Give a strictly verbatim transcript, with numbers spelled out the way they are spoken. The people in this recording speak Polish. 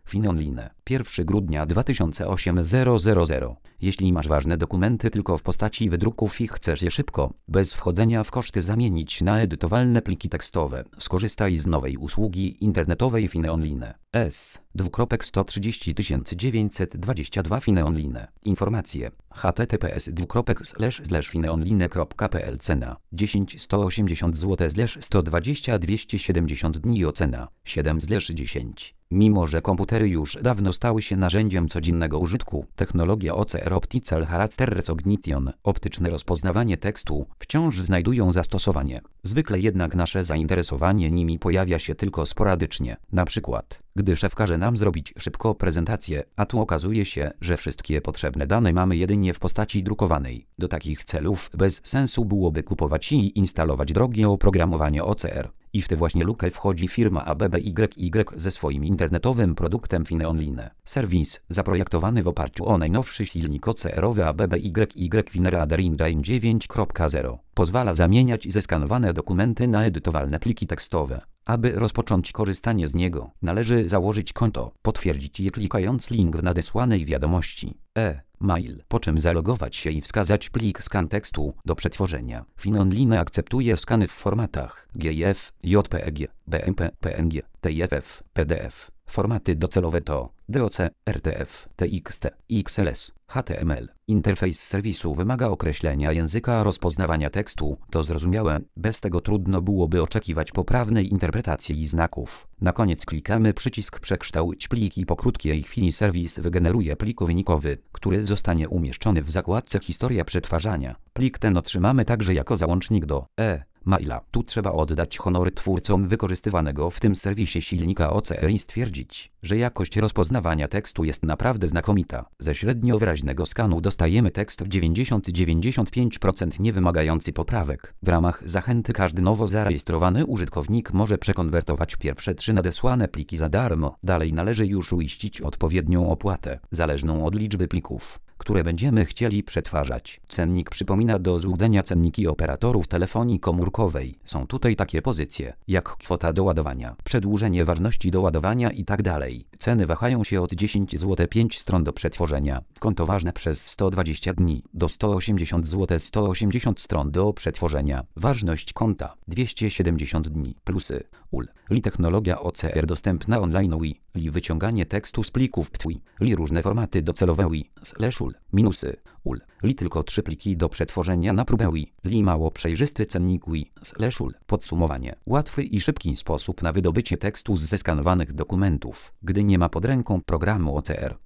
FinOnline. pierwszego grudnia dwa tysiące osiemnastego. Jeśli masz ważne dokumenty tylko w postaci wydruków i chcesz je szybko, bez wchodzenia w koszty zamienić na edytowalne pliki tekstowe, skorzystaj z nowej usługi internetowej FinOnline. S. sto trzydzieści tysięcy dziewięćset dwadzieścia dwa FinOnline. Informacje: https dwukropek slash slash fineonline kropka pl. Cena dziesięć sto osiemdziesiąt złotych slash sto dwadzieścia dwieście siedemdziesiąt dni. Ocena siedem slash dziesięć. Mimo że komputery już dawno stały się narzędziem codziennego użytku, technologia O C R Optical Character Recognition, optyczne rozpoznawanie tekstu, wciąż znajdują zastosowanie. Zwykle jednak nasze zainteresowanie nimi pojawia się tylko sporadycznie. Na przykład, gdy szef każe nam zrobić szybko prezentację, a tu okazuje się, że wszystkie potrzebne dane mamy jedynie w postaci drukowanej. Do takich celów bez sensu byłoby kupować i instalować drogie oprogramowanie O C R. I w tę właśnie lukę wchodzi firma A B B Y Y ze swoim internetowym produktem FinOnline. Serwis, zaprojektowany w oparciu o najnowszy silnik O C R-owy A B B Y Y FinReader Engine dziewięć kropka zero, pozwala zamieniać zeskanowane dokumenty na edytowalne pliki tekstowe. Aby rozpocząć korzystanie z niego, należy założyć konto, potwierdzić je klikając link w nadesłanej wiadomości e-mail, po czym zalogować się i wskazać plik skan tekstu do przetworzenia. FinOnline akceptuje skany w formatach G I F, J P G, B M P, P N G, T I F F, P D F. Formaty docelowe to D O C, R T F, T X T, X L S, H T M L. Interfejs serwisu wymaga określenia języka rozpoznawania tekstu, to zrozumiałe, bez tego trudno byłoby oczekiwać poprawnej interpretacji znaków. Na koniec klikamy przycisk Przekształć plik i po krótkiej chwili serwis wygeneruje plik wynikowy, który zostanie umieszczony w zakładce Historia przetwarzania. Plik ten otrzymamy także jako załącznik do e-maila. Tu trzeba oddać honory twórcom wykorzystywanego w tym serwisie silnika O C R i stwierdzić, że jakość rozpoznawania tekstu jest naprawdę znakomita. Ze średnio wyraźnego skanu dostajemy tekst w dziewięćdziesiąt do dziewięćdziesięciu pięciu procent nie wymagający poprawek. W ramach zachęty każdy nowo zarejestrowany użytkownik może przekonwertować pierwsze trzy nadesłane pliki za darmo. Dalej należy już uiścić odpowiednią opłatę, zależną od liczby plików, które będziemy chcieli przetwarzać. Cennik przypomina do złudzenia cenniki operatorów telefonii komórkowej. Są tutaj takie pozycje, jak kwota doładowania, przedłużenie ważności doładowania itd. Ceny wahają się od dziesięć złotych pięć stron do przetworzenia. Konto ważne przez sto dwadzieścia dni, do sto osiemdziesiąt złotych sto osiemdziesiąt stron do przetworzenia. Ważność konta dwieście siedemdziesiąt dni. Plusy. U L. Li technologia O C R dostępna online. U I. Li wyciąganie tekstu z plików P T W I. Li różne formaty docelowe. U I. Slash U L. Minusy. U L. Li tylko trzy pliki do przetworzenia na próbę. U I. Li mało przejrzysty cennik. U I. Slash U L. Podsumowanie. Łatwy i szybki sposób na wydobycie tekstu z zeskanowanych dokumentów, gdy nie ma pod ręką programu O C R.